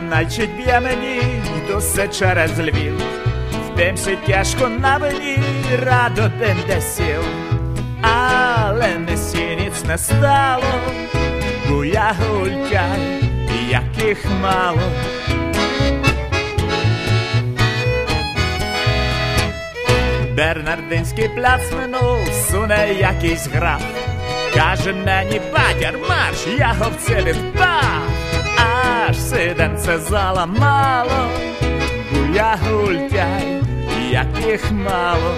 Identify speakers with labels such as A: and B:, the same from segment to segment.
A: Найчить б'є мені, йду все через Львів. Втимся тяжко на вині, радо день де сів. Але не сініць не стало, бо я гультяй, яких мало. Бернардинський пляц минув, суне якийсь граф. Каже мені: бадяр, марш, я говце відпав. Аж сиденце заламало, бо я гультяй, яких мало.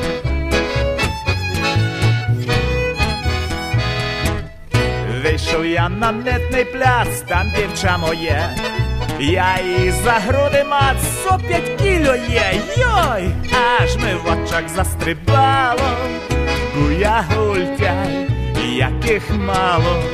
A: Вийшов я на митний пляц, там дівча моє. Я її за груди мать, 105 кіло є, йой! Аж ми в очах застрибало, бо я гультяй, яких мало.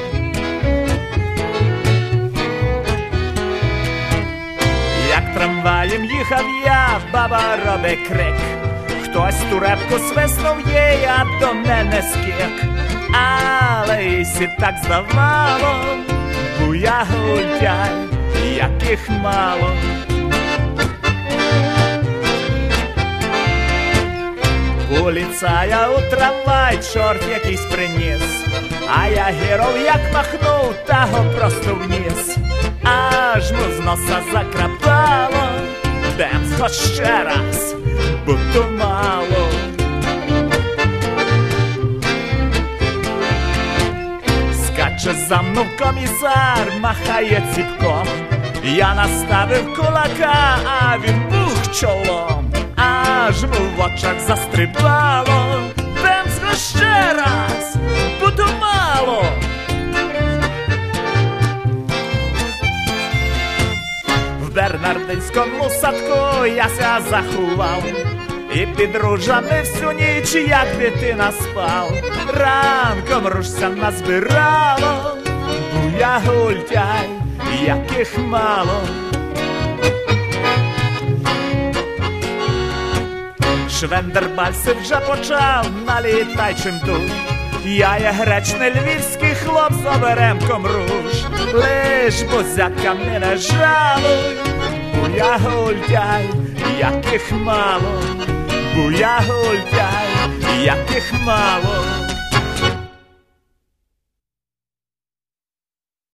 A: Як трамваєм їхав я, баба робить крик. Хтось турепку свиснув їй, а до мене скік. Але їй так здавало, бо я гультяй, яких мало. Поліцая у трамвай чорт якийсь приніс, а я герой як махнув, та го просто вниз. Аж му з носа закрапало, демс хоч ще раз, бо то мало. Скаче за мною комісар, махає ціпком. Я наставив кулака, а він бух чолом. Аж му в очах застрибало, демс ще раз, бо то мало. В бернардинському садку я ся заховав, і під ружами всю ніч, як дитина спав. Ранком ружця назбирало, бо я гультяй, яких мало. Швендербальси вже почав, налітай чим тут. Я є гречний львівський хлоп з оберемком руж. Лиш бозяка мене жалуй, бо я гультяй, яких мало. Бо я гультяй, яких мало.